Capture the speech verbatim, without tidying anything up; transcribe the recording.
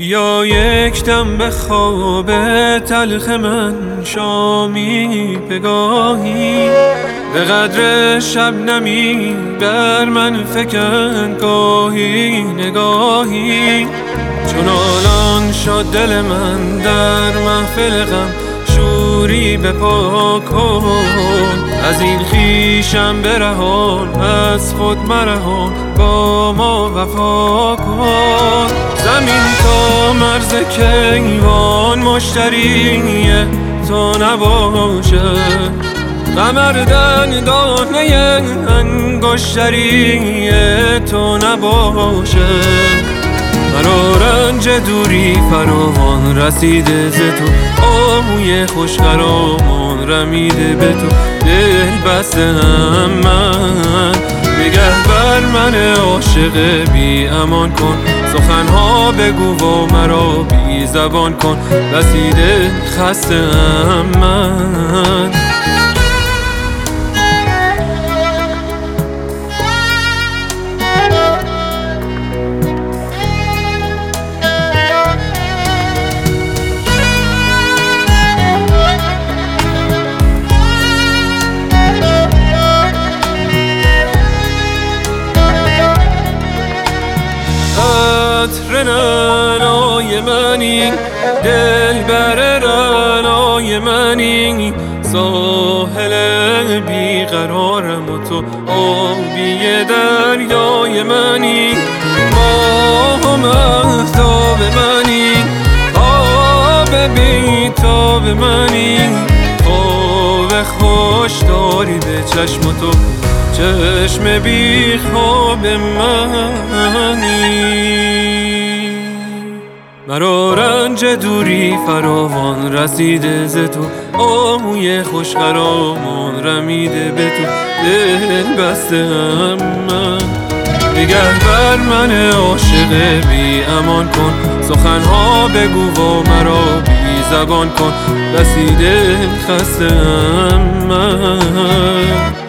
بیا یک دم به خواب تلخ من شامی پگاهی، به قدر شبنمی بر من فکن گاهی نگاهی. چون آلان شد دل من در محفل غم شوری بپا کن، از این خویشم برهان از خود مرهان با ما وفا کن. زمین تا مرز کیوان مشتری تو نباشه، قمر دندانه انگشتری تو نباشه. مرا رنج دوری فراوان رسیده ز تو، آهوی خوش خرامان رمیده به تو. دل بستم من نگه بر من عاشق بی امان کن، سخنها بگو و مرا بی زبان کن. رسیده خستم من رنای منی، دل بر رنای منی، ساحل بیقرارم و تو آبی دریای منی. ماه و مهتاب منی، آب بی تاب منی، خواب خوش داری به چشم تو، چشم بی خواب منی. مرا رنج دوری فراوان رسیده ز تو، آهوی خوش خرامان رمیده به تو. دل بستم من نگه بر من عاشق بی امان کن، سخنها بگو و مرا بی زبان کن. رسیده خستم من